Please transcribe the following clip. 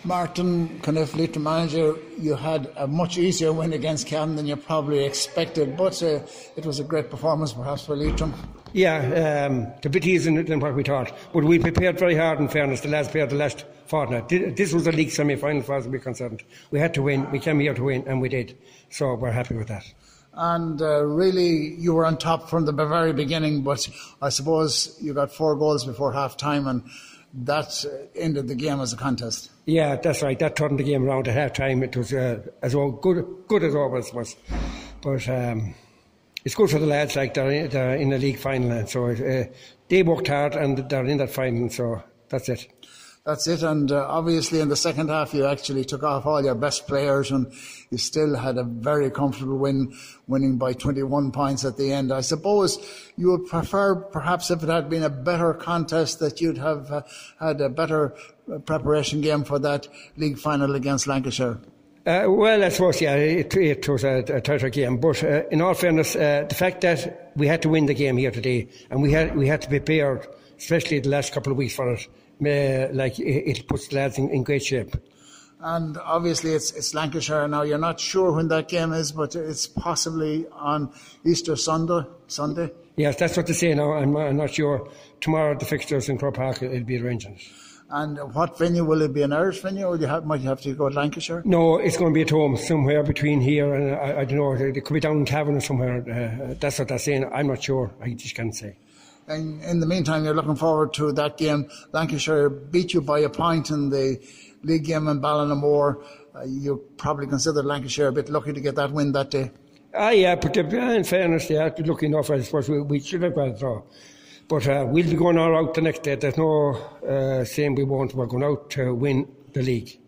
Martin Coniff, Leitrim manager, you had a much easier win against Cavan than you probably expected, but it was a great performance perhaps for Leitrim. Yeah, a bit easier than what we thought, but we prepared very hard. In fairness, the lads played the last fortnight. This was the league semi-final as far as we're concerned. We had to win, we came here to win, and we did, so we're happy with that. And really you were on top from the very beginning, but I suppose you got 4 goals before half time and that ended the game as a contest. Yeah, that's right. That turned the game around at half time. It was as good as always was. But it's good for the lads, like they're in the league final. And so they worked hard and they're in that final. So that's it. That's it, and obviously in the second half you actually took off all your best players and you still had a very comfortable winning by 21 points at the end. I suppose you would prefer, perhaps if it had been a better contest, that you'd have had a better preparation game for that league final against Lancashire. Well, I suppose, yeah, it was a tighter game. But in all fairness, the fact that we had to win the game here today and we had to be prepared, especially the last couple of weeks for it, it puts the lads in great shape. And obviously it's Lancashire now. You're not sure when that game is, but it's possibly on Easter Sunday. Yes, that's what they say now. I'm not sure. Tomorrow the fixtures in Croke Park will be arranging. And what venue will it be? An Irish venue, or might you have to go to Lancashire? No, it's going to be at home somewhere between here and I don't know. It could be down in Cavan or somewhere. That's what they're saying. I'm not sure. I just can't say. And in the meantime, you're looking forward to that game. Lancashire beat you by a point in the league game in Ballinamore. You probably consider Lancashire a bit lucky to get that win that day. Yeah, but in fairness, they are lucky enough. I suppose we should have got a draw. But we'll be going all out the next day. There's no saying we won't. We're going out to win the league.